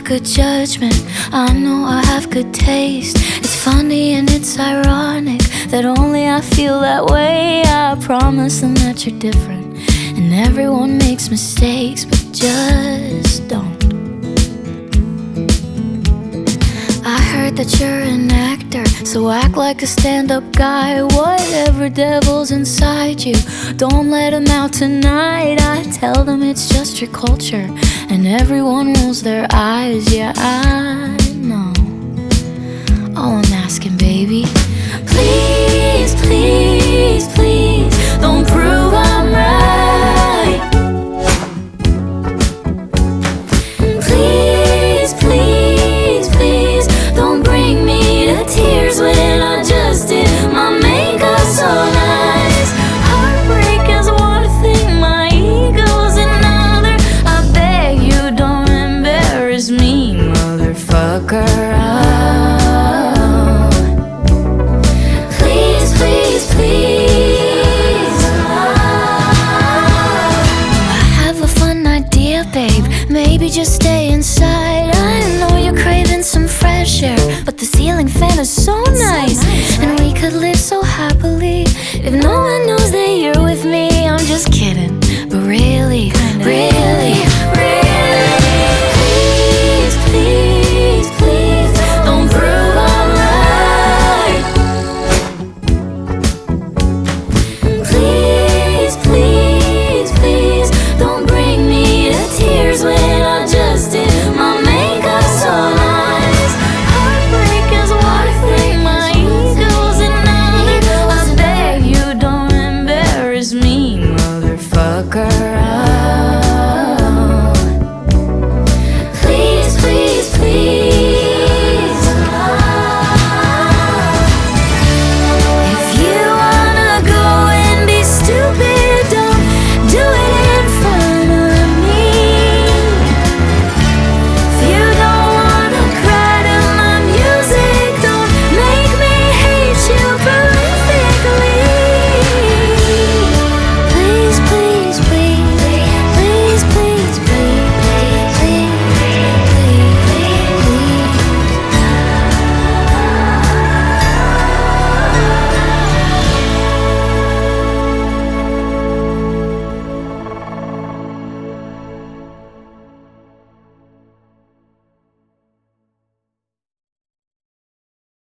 good judgment, I know I have good taste. It's funny and it's ironic that only I feel that way. I promise them that you're different, and everyone makes mistakes, but just don't. I heard that you're an actor, so act like a stand-up guy. Whatever devil's inside you, don't let him out tonight. I tell them it's just your culture, and everyone rolls their eyes. Yeah, I know. All I'm asking, baby, please, please, please, don't prove I'm right. Please, please, please, don't bring me to tears when I just did my makeup so nice. Heartbreak is one thing, my ego's another. I beg you don't embarrass me, motherfucker. Please, please, please. I have a fun idea, babe. Maybe just stay inside. I know you're craving some fresh air, but the ceiling fan is so